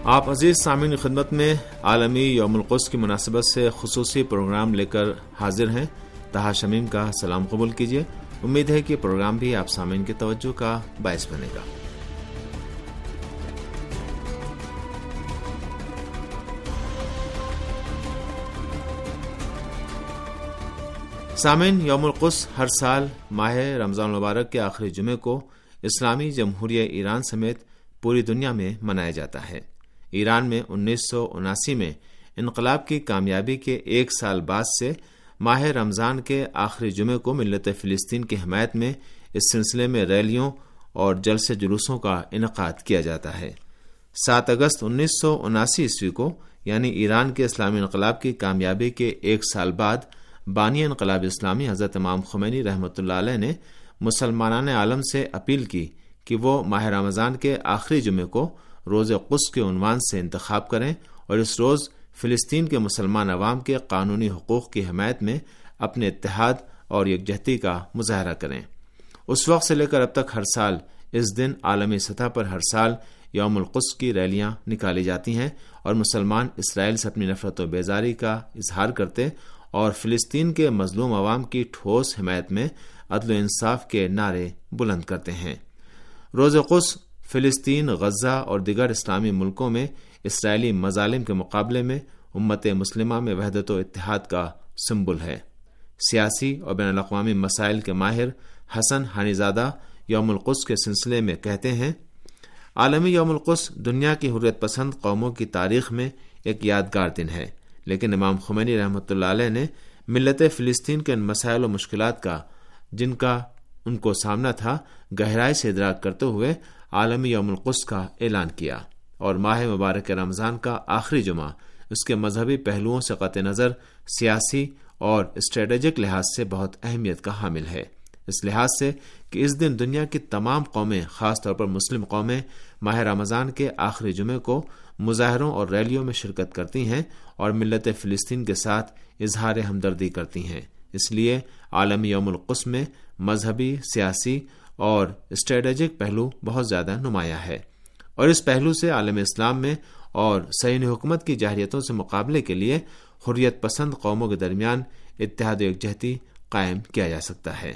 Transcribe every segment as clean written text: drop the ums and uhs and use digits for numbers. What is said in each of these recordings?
آپ عزیز سامعین کی خدمت میں عالمی یوم القدس کی مناسبت سے خصوصی پروگرام لے کر حاضر ہیں۔ طاہر شمیم کا سلام قبول کیجیے۔ امید ہے کہ پروگرام بھی آپ سامعین کی توجہ کا باعث بنے گا۔ سامعین، یوم القدس ہر سال ماہ رمضان المبارک کے آخری جمعے کو اسلامی جمہوریہ ایران سمیت پوری دنیا میں منایا جاتا ہے۔ ایران میں 1979 میں انقلاب کی کامیابی کے ایک سال بعد سے ماہ رمضان کے آخری جمعے کو ملت فلسطین کی حمایت میں اس سلسلے میں ریلیوں اور جلسے جلوسوں کا انعقاد کیا جاتا ہے۔ 7 اگست 1979 عیسوی کو یعنی ایران کے اسلامی انقلاب کی کامیابی کے ایک سال بعد بانی انقلاب اسلامی حضرت امام خمینی رحمۃ اللہ علیہ نے مسلمانان عالم سے اپیل کی کہ وہ ماہ رمضان کے آخری جمعے کو روز قدس کے عنوان سے انتخاب کریں اور اس روز فلسطین کے مسلمان عوام کے قانونی حقوق کی حمایت میں اپنے اتحاد اور یکجہتی کا مظاہرہ کریں۔ اس وقت سے لے کر اب تک ہر سال اس دن عالمی سطح پر ہر سال یوم القدس کی ریلیاں نکالی جاتی ہیں اور مسلمان اسرائیل سے اپنی نفرت و بیزاری کا اظہار کرتے اور فلسطین کے مظلوم عوام کی ٹھوس حمایت میں عدل و انصاف کے نعرے بلند کرتے ہیں۔ روز قدس فلسطین، غزہ اور دیگر اسلامی ملکوں میں اسرائیلی مظالم کے مقابلے میں امت مسلمہ میں وحدت و اتحاد کا سمبل ہے۔ سیاسی اور بین الاقوامی مسائل کے ماہر حسن ہانی زادہ یوم القدس کے سلسلے میں کہتے ہیں، عالمی یوم القدس دنیا کی حریت پسند قوموں کی تاریخ میں ایک یادگار دن ہے، لیکن امام خمینی رحمۃ اللہ علیہ نے ملت فلسطین کے ان مسائل و مشکلات کا جن کا ان کو سامنا تھا گہرائی سے ادراک کرتے ہوئے عالمی یوم القدس کا اعلان کیا، اور ماہ مبارک رمضان کا آخری جمعہ اس کے مذہبی پہلوؤں سے قطع نظر سیاسی اور اسٹریٹجک لحاظ سے بہت اہمیت کا حامل ہے، اس لحاظ سے کہ اس دن دنیا کی تمام قومیں، خاص طور پر مسلم قومیں، ماہ رمضان کے آخری جمعے کو مظاہروں اور ریلیوں میں شرکت کرتی ہیں اور ملت فلسطین کے ساتھ اظہار ہمدردی کرتی ہیں۔ اس لیے عالمی یوم القدس میں مذہبی، سیاسی اور اسٹریٹجک پہلو بہت زیادہ نمایاں ہے، اور اس پہلو سے عالم اسلام میں اور صہیونی حکومت کی جارحیتوں سے مقابلے کے لیے حریت پسند قوموں کے درمیان اتحاد و یکجہتی قائم کیا جا سکتا ہے۔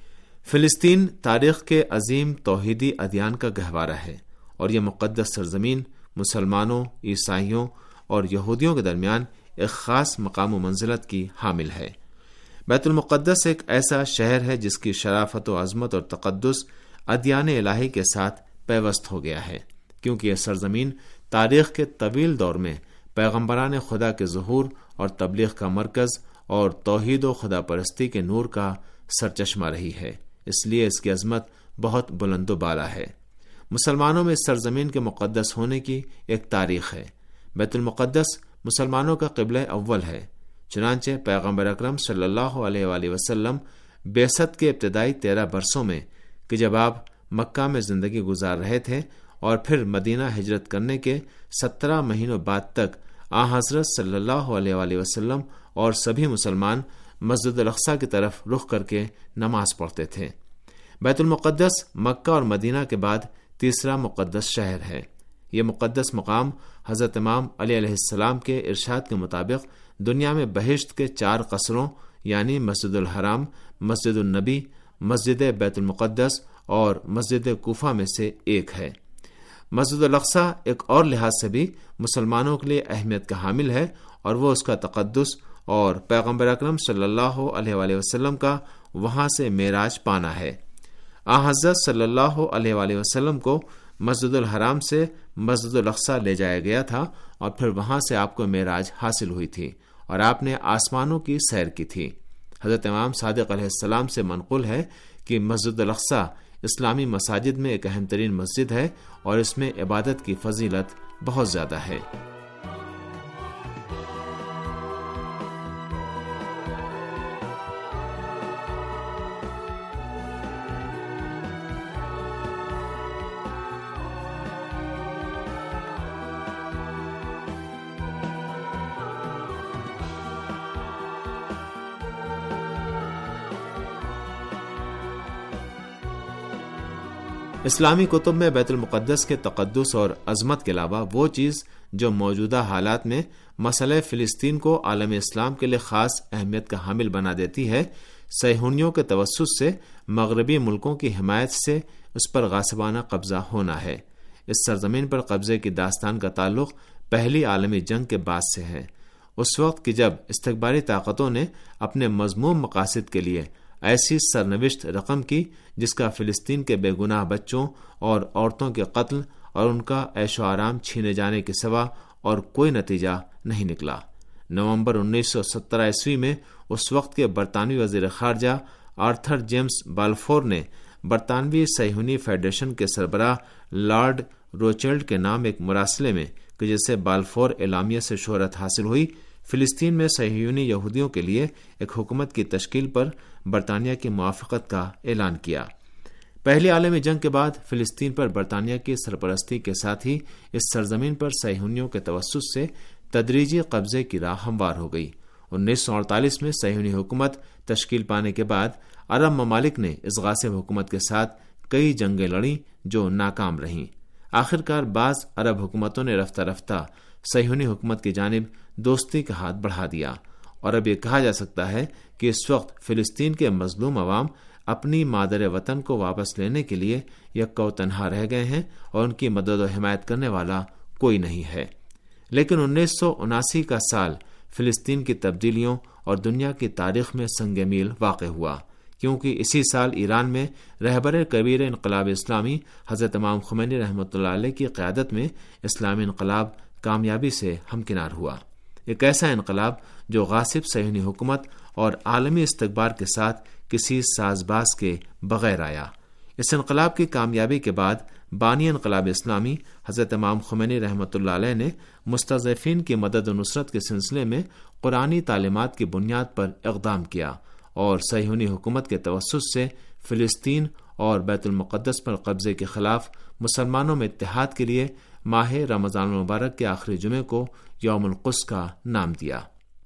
فلسطین تاریخ کے عظیم توحیدی ادیان کا گہوارہ ہے، اور یہ مقدس سرزمین مسلمانوں، عیسائیوں اور یہودیوں کے درمیان ایک خاص مقام و منزلت کی حامل ہے۔ بیت المقدس ایک ایسا شہر ہے جس کی شرافت و عظمت اور تقدس ادیان الہی کے ساتھ پیوست ہو گیا ہے، کیونکہ یہ سرزمین تاریخ کے طویل دور میں پیغمبران خدا کے ظہور اور تبلیغ کا مرکز اور توحید و خدا پرستی کے نور کا سرچشمہ رہی ہے، اس لیے اس کی عظمت بہت بلند و بالا ہے۔ مسلمانوں میں اس سرزمین کے مقدس ہونے کی ایک تاریخ ہے۔ بیت المقدس مسلمانوں کا قبلہ اول ہے، چنانچہ پیغمبر اکرم صلی اللہ علیہ وآلہ وسلم بعثت کے ابتدائی 13 برسوں میں کہ جب آپ مکہ میں زندگی گزار رہے تھے اور پھر مدینہ ہجرت کرنے کے 17 مہینوں بعد تک حضرت صلی اللہ علیہ وآلہ وسلم اور سبھی مسلمان مسجد الاقصی کی طرف رخ کر کے نماز پڑھتے تھے۔ بیت المقدس مکہ اور مدینہ کے بعد تیسرا مقدس شہر ہے۔ یہ مقدس مقام حضرت امام علی علیہ السلام کے ارشاد کے مطابق دنیا میں بہشت کے 4 قصروں یعنی مسجد الحرام، مسجد النبی، مسجد بیت المقدس اور مسجد کوفہ میں سے ایک ہے۔ مسجد الاقصی ایک اور لحاظ سے بھی مسلمانوں کے لیے اہمیت کا حامل ہے، اور وہ اس کا تقدس اور پیغمبر اکرم صلی اللہ علیہ وآلہ وسلم کا وہاں سے معراج پانا ہے۔ حضرت صلی اللہ علیہ وآلہ وسلم کو مسجد الحرام سے مسجد الاقصی لے جایا گیا تھا، اور پھر وہاں سے آپ کو معراج حاصل ہوئی تھی اور آپ نے آسمانوں کی سیر کی تھی۔ حضرت امام صادق علیہ السلام سے منقول ہے کہ مسجد الاقصی اسلامی مساجد میں ایک اہم ترین مسجد ہے، اور اس میں عبادت کی فضیلت بہت زیادہ ہے۔ اسلامی کتب میں بیت المقدس کے تقدس اور عظمت کے علاوہ وہ چیز جو موجودہ حالات میں مسئلہ فلسطین کو عالم اسلام کے لیے خاص اہمیت کا حامل بنا دیتی ہے، صہیونیوں کے توسط سے مغربی ملکوں کی حمایت سے اس پر غاصبانہ قبضہ ہونا ہے۔ اس سرزمین پر قبضے کی داستان کا تعلق پہلی عالمی جنگ کے بعد سے ہے، اس وقت کہ جب استکباری طاقتوں نے اپنے مذموم مقاصد کے لیے ایسی سرنوشت رقم کی جس کا فلسطین کے بے گناہ بچوں اور عورتوں کے قتل اور ان کا عیش و آرام چھینے جانے کے سوا اور کوئی نتیجہ نہیں نکلا۔ نومبر 1917 عیسوی میں اس وقت کے برطانوی وزیر خارجہ آرتھر جیمز بالفور نے برطانوی صہیونی فیڈریشن کے سربراہ لارڈ روچلڈ کے نام ایک مراسلے میں کہ جسے بالفور اعلامیہ سے شہرت حاصل ہوئی، فلسطین میں صہیونی یہودیوں کے لیے ایک حکومت کی تشکیل پر برطانیہ کی موافقت کا اعلان کیا۔ پہلی عالمی جنگ کے بعد فلسطین پر برطانیہ کی سرپرستی کے ساتھ ہی اس سرزمین پر صہیونیوں کے توسط سے تدریجی قبضے کی راہ ہموار ہو گئی۔ 1948 میں صہیونی حکومت تشکیل پانے کے بعد عرب ممالک نے اس غاصب حکومت کے ساتھ کئی جنگیں لڑیں جو ناکام رہیں۔ آخرکار بعض عرب حکومتوں نے رفتہ رفتہ صہیونی حکومت کی جانب دوستی کا ہاتھ بڑھا دیا، اور اب یہ کہا جا سکتا ہے کہ اس وقت فلسطین کے مظلوم عوام اپنی مادر وطن کو واپس لینے کے لیے یکا و تنہا رہ گئے ہیں اور ان کی مدد و حمایت کرنے والا کوئی نہیں ہے۔ لیکن 1979 کا سال فلسطین کی تبدیلیوں اور دنیا کی تاریخ میں سنگ میل واقع ہوا، کیونکہ اسی سال ایران میں رہبر کبیر انقلاب اسلامی حضرت امام خمینی رحمۃ اللہ علیہ کی قیادت میں اسلامی انقلاب کامیابی سے ہمکنار ہوا، ایک ایسا انقلاب جو غاصب صہیونی حکومت اور عالمی استکبار کے ساتھ کسی ساز باز کے بغیر آیا۔ اس انقلاب کی کامیابی کے بعد بانی انقلاب اسلامی حضرت امام خمینی رحمۃ اللہ علیہ نے مستضعفین کی مدد و نصرت کے سلسلے میں قرآنی تعلیمات کی بنیاد پر اقدام کیا اور صہیونی حکومت کے توسط سے فلسطین اور بیت المقدس پر قبضے کے خلاف مسلمانوں میں اتحاد کے لیے ماہ رمضان المبارک کے آخری جمعے کو یوم القدس کا نام دیا۔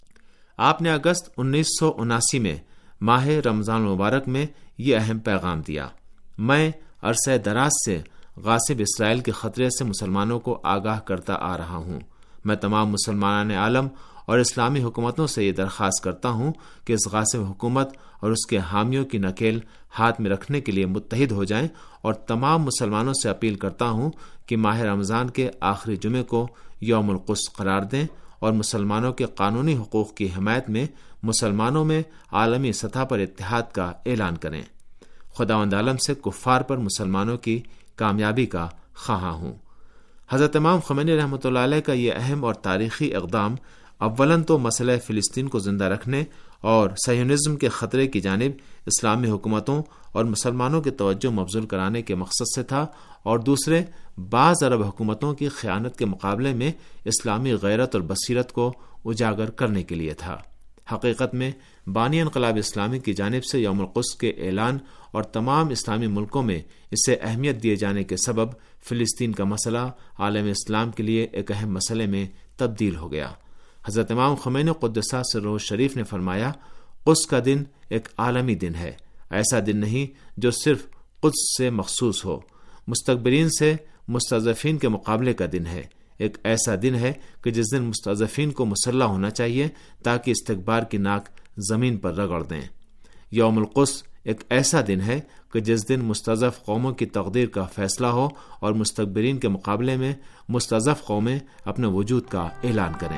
آپ نے اگست 1979 میں ماہ رمضان المبارک میں یہ اہم پیغام دیا: میں عرصہ دراز سے غاصب اسرائیل کے خطرے سے مسلمانوں کو آگاہ کرتا آ رہا ہوں۔ میں تمام مسلمان عالم اور اسلامی حکومتوں سے یہ درخواست کرتا ہوں کہ اس غاصب حکومت اور اس کے حامیوں کی نکیل ہاتھ میں رکھنے کے لیے متحد ہو جائیں، اور تمام مسلمانوں سے اپیل کرتا ہوں کہ ماہ رمضان کے آخری جمعے کو یوم القدس قرار دیں اور مسلمانوں کے قانونی حقوق کی حمایت میں مسلمانوں میں عالمی سطح پر اتحاد کا اعلان کریں۔ خداوند عالم سے کفار پر مسلمانوں کی کامیابی کا خواہاں ہوں۔ حضرت امام خمینی رحمۃ اللہ علیہ کا یہ اہم اور تاریخی اقدام اولاً تو مسئلہ فلسطین کو زندہ رکھنے اور صہیونزم کے خطرے کی جانب اسلامی حکومتوں اور مسلمانوں کی توجہ مبذول کرانے کے مقصد سے تھا، اور دوسرے بعض عرب حکومتوں کی خیانت کے مقابلے میں اسلامی غیرت اور بصیرت کو اجاگر کرنے کے لیے تھا۔ حقیقت میں بانی انقلاب اسلامی کی جانب سے یوم القدس کے اعلان اور تمام اسلامی ملکوں میں اسے اہمیت دیے جانے کے سبب فلسطین کا مسئلہ عالم اسلام کے لیے ایک اہم مسئلے میں تبدیل ہو گیا۔ حضرت امام خمینی قدس سرہ شریف نے فرمایا: قدس کا دن ایک عالمی دن ہے، ایسا دن نہیں جو صرف قدس سے مخصوص ہو، مستکبرین سے مستضعفین کے مقابلے کا دن ہے، ایک ایسا دن ہے کہ جس دن مستضعفین کو مسلح ہونا چاہیے تاکہ استکبار کی ناک زمین پر رگڑ دیں۔ یوم القدس ایک ایسا دن ہے کہ جس دن مستضعف قوموں کی تقدیر کا فیصلہ ہو اور مستکبرین کے مقابلے میں مستضعف قومیں اپنے وجود کا اعلان کریں۔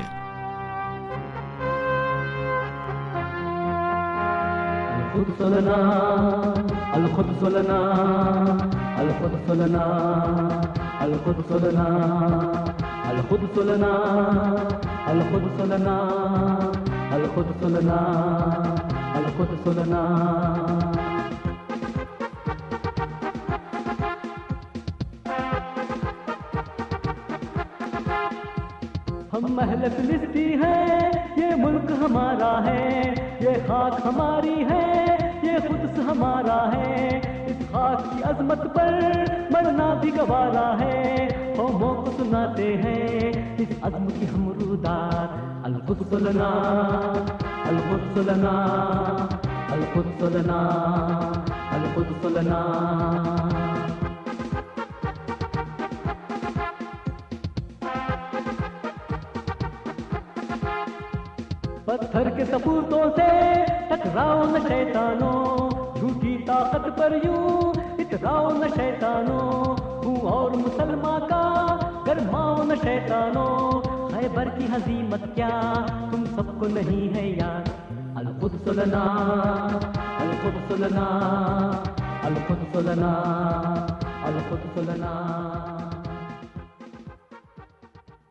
القدس لنا القدس لنا القدس لنا القدس لنا القدس لنا القدس لنا القدس لنا القدس لنا۔ ہم اہل فلسطین ہیں، یہ ملک ہمارا ہے، یہ خاک ہماری ہے، یہ قدس ہمارا ہے، اس خاک کی عظمت پر مرنا بھی گوارا ہے، قوموں کو سناتے ہیں اس عزم کی ہم رودات۔ القدس لنا القدس لنا القدس لنا القدس لنا۔ پتھر کے ثبوتوں سے ٹکراؤ نہ شیطانوں، جھوٹی طاقت پر یوں اتراؤ نہ شیطانوں، ہوں اور مسلمان کا گرماؤ نہ شیطانوں، خیبر کی ہزیمت کیا تم سب کو نہیں ہے یاد؟ القدس لنا القدس لنا القدس لنا القدس لنا